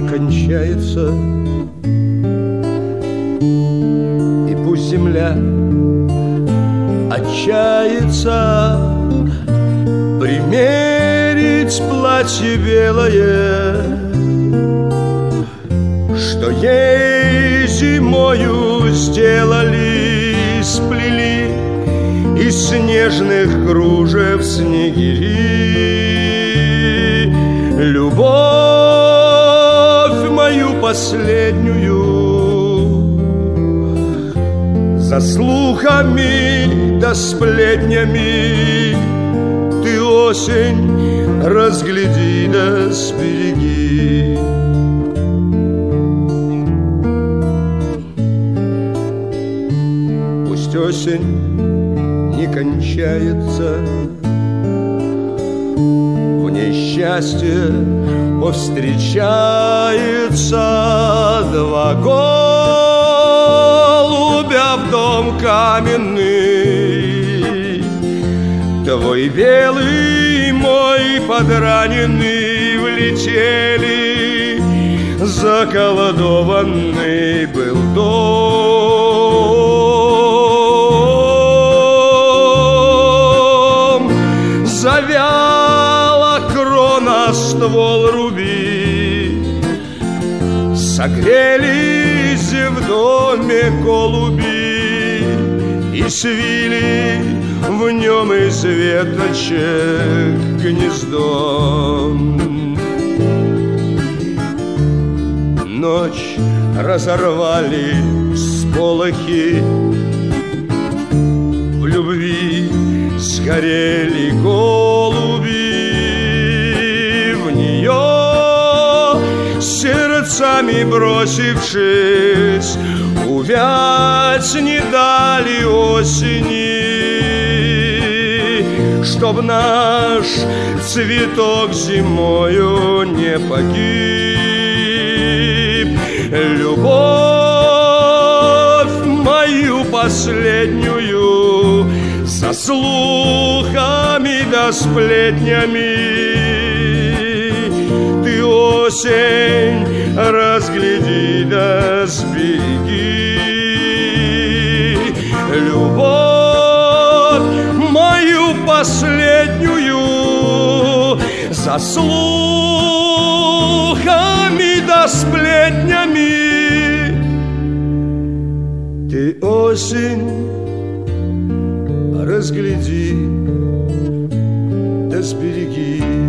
кончается, и пусть земля отчается примерить платье белое, что ей зимою сделали, сплели из снежных кружев снегири. Любовь мою последнюю за слухами да сплетнями ты, осень, разгляди да сбереги. Пусть осень не кончается, в ней счастье повстречается. Два голубя в дом каменный, твой белый, мой подраненный, влетели, заколдованный был дом. Завяла крона, ствол руби, согрелись в доме голуби и свили в нем из веточек гнездо. Ночь разорвали сполохи, в любви сгорели голуби, в нее сердцами бросившись, увять не дали осени, чтоб наш цветок зимою не погиб. Любовь мою последнюю со слухами да сплетнями ты, осень, разгляди да сбереги. Любовь мою последнюю за слухами да сплетнями ты, осень, разгляди да сбереги.